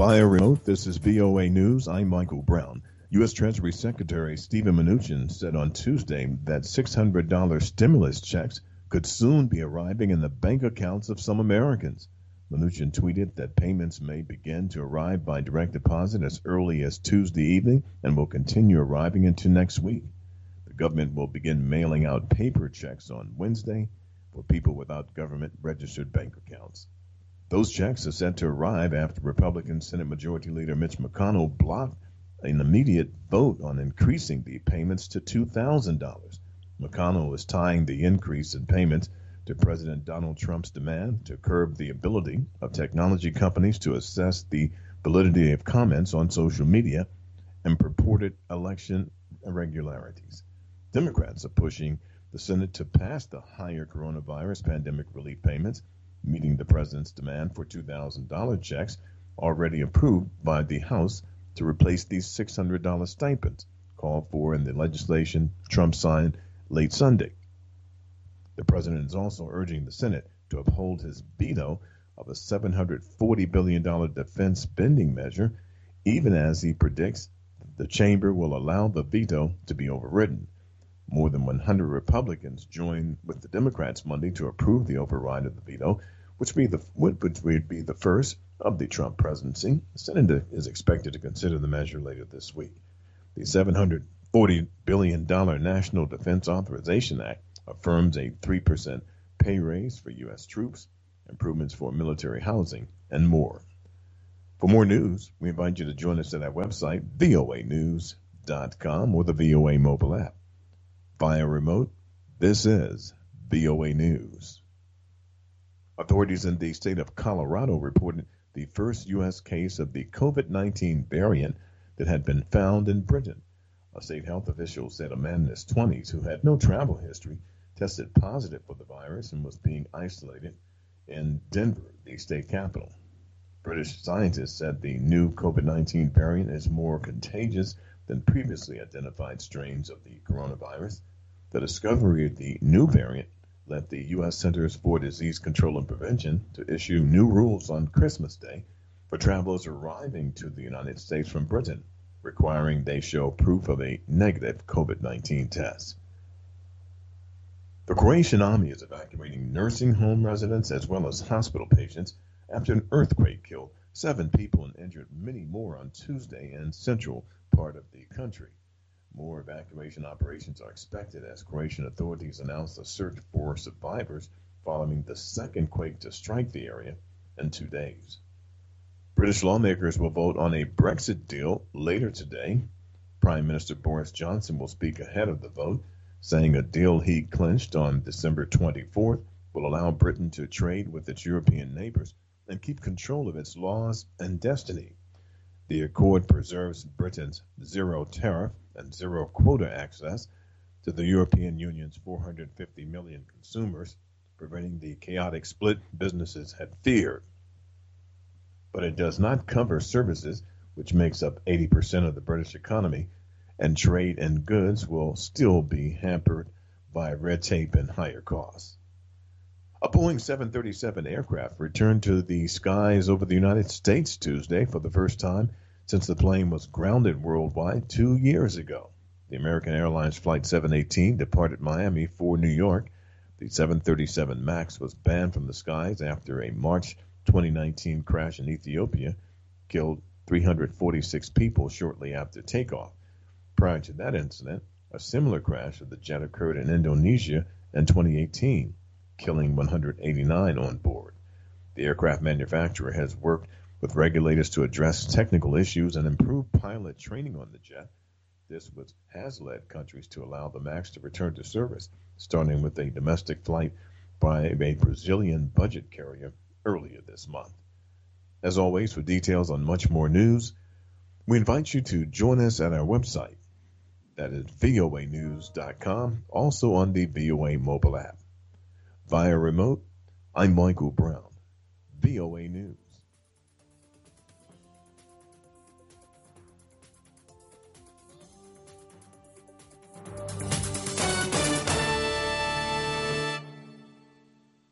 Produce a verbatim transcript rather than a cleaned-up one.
Via remote, this is V O A News. I'm Michael Brown. U S. Treasury Secretary Steven Mnuchin said on Tuesday that six hundred dollars stimulus checks could soon be arriving in the bank accounts of some Americans. Mnuchin tweeted that payments may begin to arrive by direct deposit as early as Tuesday evening and will continue arriving into next week. The government will begin mailing out paper checks on Wednesday for people without government-registered bank accounts. Those checks are set to arrive after Republican Senate Majority Leader Mitch McConnell blocked an immediate vote on increasing the payments to two thousand dollars. McConnell is tying the increase in payments to President Donald Trump's demand to curb the ability of technology companies to assess the validity of comments on social media and purported election irregularities. Democrats are pushing the Senate to pass the higher coronavirus pandemic relief payments, meeting the president's demand for two thousand dollars checks already approved by the House to replace these six hundred dollars stipends called for in the legislation Trump signed late Sunday. The president is also urging the Senate to uphold his veto of a seven hundred forty billion dollars defense spending measure, even as he predicts the chamber will allow the veto to be overridden. More than one hundred Republicans joined with the Democrats Monday to approve the override of the veto, which, be the, which would be the first of the Trump presidency. The Senate is expected to consider the measure later this week. The seven hundred forty billion dollars National Defense Authorization Act affirms a three percent pay raise for U S troops, improvements for military housing, and more. For more news, we invite you to join us at our website, V O A news dot com, or the V O A mobile app. Via remote, this is V O A News. Authorities in the state of Colorado reported the first U S case of the COVID nineteen variant that had been found in Britain. A state health official said a man in his twenties who had no travel history tested positive for the virus and was being isolated in Denver, the state capital. British scientists said the new COVID nineteen variant is more contagious than previously identified strains of the coronavirus. The discovery of the new variant led the U S. Centers for Disease Control and Prevention to issue new rules on Christmas Day for travelers arriving to the United States from Britain, requiring they show proof of a negative COVID nineteen test. The Croatian army is evacuating nursing home residents as well as hospital patients after an earthquake killed seven people and injured many more on Tuesday in central part of the country. More evacuation operations are expected as Croatian authorities announce a search for survivors following the second quake to strike the area in two days. British lawmakers will vote on a Brexit deal later today. Prime Minister Boris Johnson will speak ahead of the vote, saying a deal he clinched on December twenty-fourth will allow Britain to trade with its European neighbors and keep control of its laws and destiny. The accord preserves Britain's zero tariff and zero quota access to the European Union's four hundred fifty million consumers, preventing the chaotic split businesses had feared. But it does not cover services, which makes up eighty percent of the British economy, and trade in goods will still be hampered by red tape and higher costs. A Boeing seven thirty-seven aircraft returned to the skies over the United States Tuesday for the first time since the plane was grounded worldwide two years ago. The American Airlines Flight seven eighteen departed Miami for New York. The seven thirty-seven MAX was banned from the skies after a March twenty nineteen crash in Ethiopia killed three hundred forty-six people shortly after takeoff. Prior to that incident, a similar crash of the jet occurred in Indonesia in twenty eighteen, killing one hundred eighty-nine on board. The aircraft manufacturer has worked with regulators to address technical issues and improve pilot training on the jet. This was, has led countries to allow the MAX to return to service, starting with a domestic flight by a Brazilian budget carrier earlier this month. As always, for details on much more news, we invite you to join us at our website. That is V O A news dot com, also on the V O A mobile app. Via remote, I'm Michael Brown, V O A News.